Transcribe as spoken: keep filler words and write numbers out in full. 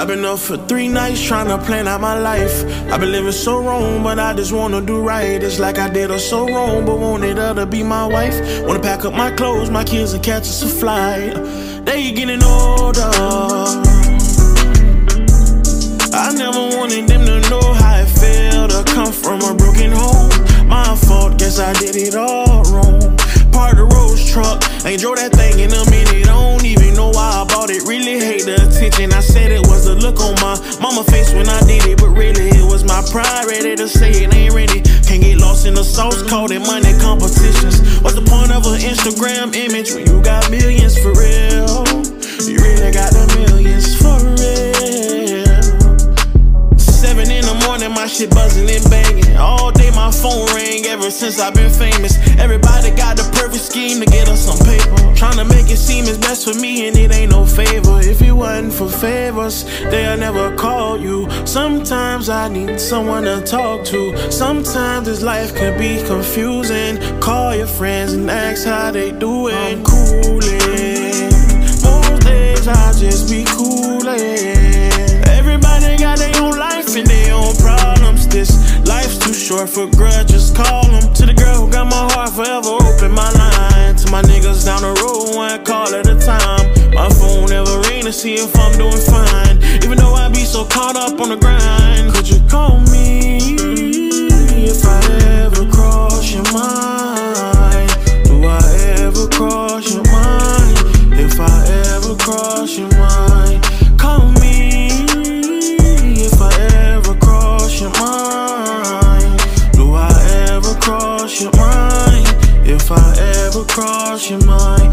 I've been up for three nights trying to plan out my life. I've been living so wrong, but I just wanna do right. It's like I did her so wrong, but wanted her to be my wife. Wanna pack up my clothes, my kids, and catch us a flight. They getting older. I never wanted them to know how it felt to come from a broken home. My fault, guess I did it all wrong. Part of the Rolls truck, ain't drove that thing in a minute. I don't even know why I bought it. Really hate the attention. I said it was the look on my mama face when I did it, but really it was my pride ready to say it ain't ready. Can't get lost in the sauce, called it money competitions. What's the point of an Instagram image when you got millions for real? You really got the millions for real. Seven in the morning, my shit buzzing and banging. All day my phone rang ever since I've been famous. Everybody got the perfect scheme to get us some paper. Tryna make it seem it's best for me and it ain't no favor. If it wasn't for favors, they'll never call you. Sometimes I need someone to talk to. Sometimes this life can be confusing. Call your friends and ask how they doing. I'm coolin'. Most days I just be coolin'. Everybody got their own life and their own problems. This life's too short for grudges, call them. To the girl who got my heart forever, open my line. To my niggas down the road, one call at a time. My phone never ring to see if I'm doing fine. Even though I be so caught up on the grind. Could you call me if I ever cross your mind? Do I ever cross your mind? If I ever cross your mind, call me if I ever cross your mind. Do I ever cross your mind? If I ever cross your mind,